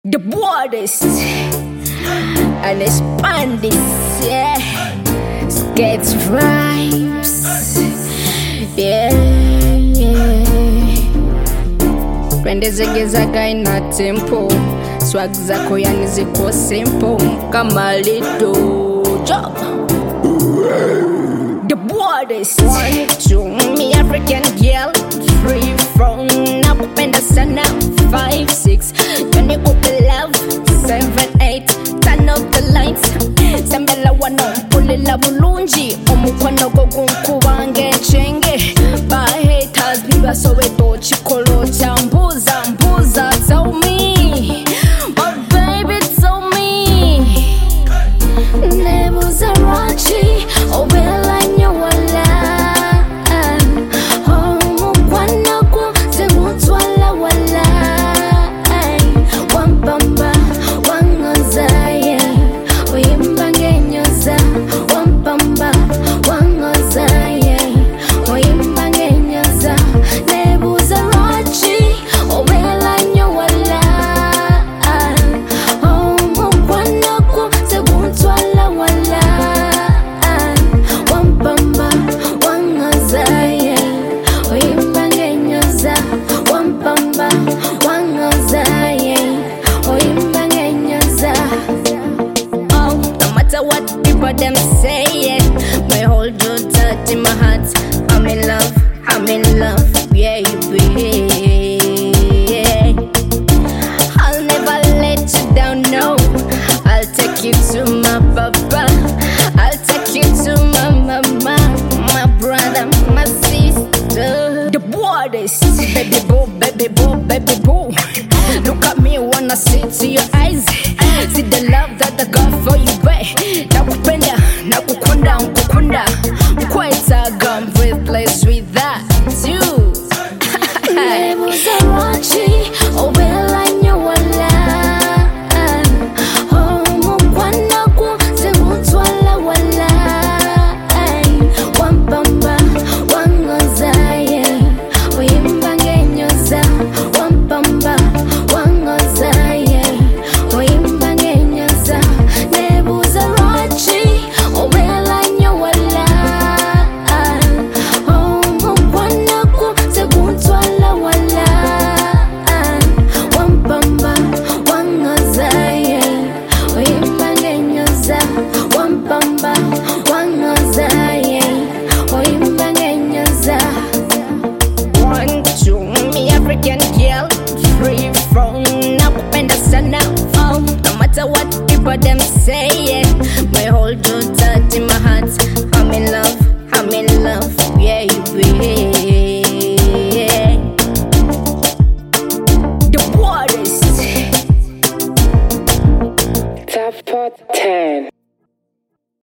the borders and expand this, yeah. Skates rhymes, yeah, yeah. Twende zegeza kaina tempo, swag zako yani ziko simple kama little job. The borders, 1, 2, me African girl, free from nakupenda sana, 5, 6, twende kupe love, 7, 8, turn up the lights, sembela wano pulila bulungi, omukwano gogunku wange chenge, ba haters biba soweto chikolo cha mbuza, tell me, my baby tell me, nebuza rachi, obela nyawala, omukwano ku zemutwala wala, wampamba wangozaye, oyimba ngenyoza, wampamba wangozaye, oyimba ngenyoza, nebuza rachi, obela nyawala, omukwano ku zemutwala wala, wampamba wangozaye, oyimba ngenyoza, wampamba wangozaye, oyimba ngenyoza. Oh, no matter what people them say, yeah, my hold you tight in my heart. I'm in love, yeah, yeah. I'll never let you down, no. I'll take you to my papa, I'll take you to my mama, my brother, my sister. The borders, baby boo, baby boo, baby boo. Look at me, wanna see to your eyes.